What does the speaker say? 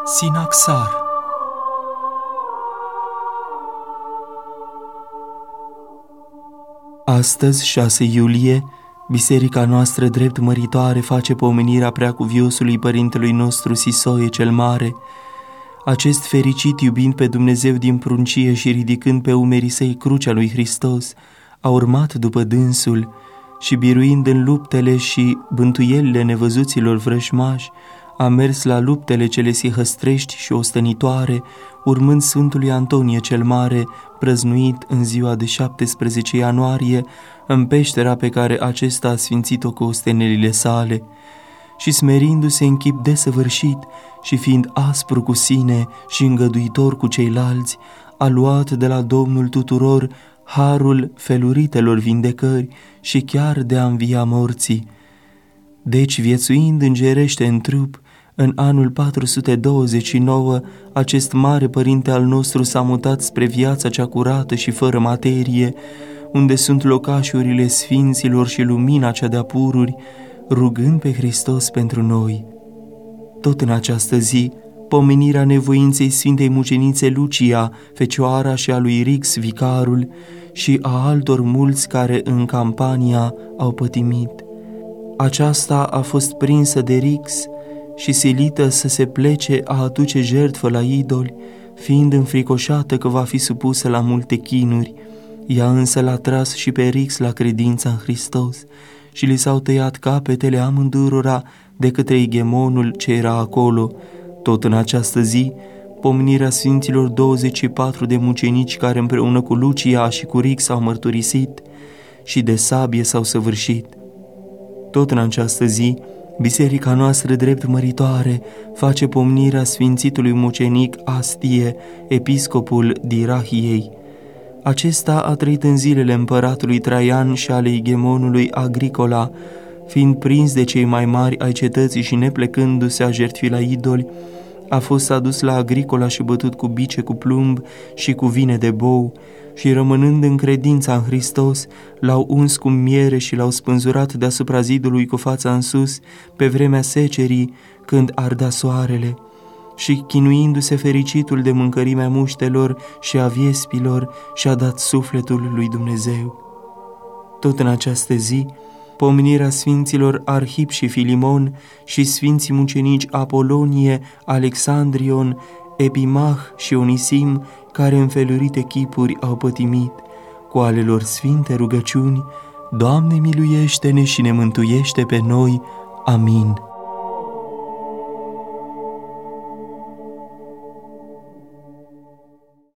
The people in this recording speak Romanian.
Sinaxar. Astăzi, 6 iulie, biserica noastră drept măritoare face pomenirea preacuviosului părintelui nostru Sisoie cel Mare. Acest fericit, iubind pe Dumnezeu din pruncie și ridicând pe umerii săi crucea lui Hristos, a urmat după dânsul și, biruind în luptele și bântuielile nevăzuților vrăjmași, a mers la luptele cele sihăstrești și ostănitoare, urmând Sfântului Antonie cel Mare, prăznuit în ziua de 17 ianuarie, în peștera pe care acesta a sfințit-o cu ostenelile sale. Și smerindu-se în chip desăvârșit și fiind aspru cu sine și îngăduitor cu ceilalți, a luat de la Domnul tuturor harul feluritelor vindecări și chiar de a învia morții. Deci, viețuind îngerește în trup, în anul 429, acest mare părinte al nostru s-a mutat spre viața cea curată și fără materie, unde sunt locașurile sfinților și lumina cea de-a pururi, rugând pe Hristos pentru noi. Tot în această zi, pomenirea nevoinței Sfintei Mucenițe Lucia, fecioara și a lui Rix, vicarul, și a altor mulți care în Campania au pătimit. Aceasta a fost prinsă de Rix și silită să se plece a aduce jertfă la idoli, fiind înfricoșată că va fi supusă la multe chinuri. Ea însă l-a tras și pe Rix la credința în Hristos și li s-au tăiat capetele amândurora de către ighemonul ce era acolo. Tot în această zi, pomenirea Sfinților 24 de mucenici care împreună cu Lucia și cu Rix s-au mărturisit și de sabie s-au săvârșit. Tot în această zi, biserica noastră drept măritoare face pomenirea sfințitului mucenic Astie, episcopul Dirahiei. Acesta a trăit în zilele împăratului Traian și ale ighemonului Agricola, fiind prins de cei mai mari ai cetății și neplecându-se a jertfi la idoli, a fost adus la Agricola și bătut cu bice cu plumb și cu vine de bou, și rămânând în credința în Hristos, l-au uns cu miere și l-au spânzurat deasupra zidului cu fața în sus, pe vremea secerii, când ardea soarele. Și chinuindu-se fericitul de mâncărimea muștelor și a viespilor, și-a dat sufletul lui Dumnezeu. Tot în această zi, pomenirea Sfinților Arhip și Filimon și Sfinții mucenici Apolonie, Alexandrion, Epimah și Onisim, care în felurite chipuri au pătimit, cu ale lor sfinte rugăciuni, Doamne miluiește-ne și ne mântuiește pe noi. Amin.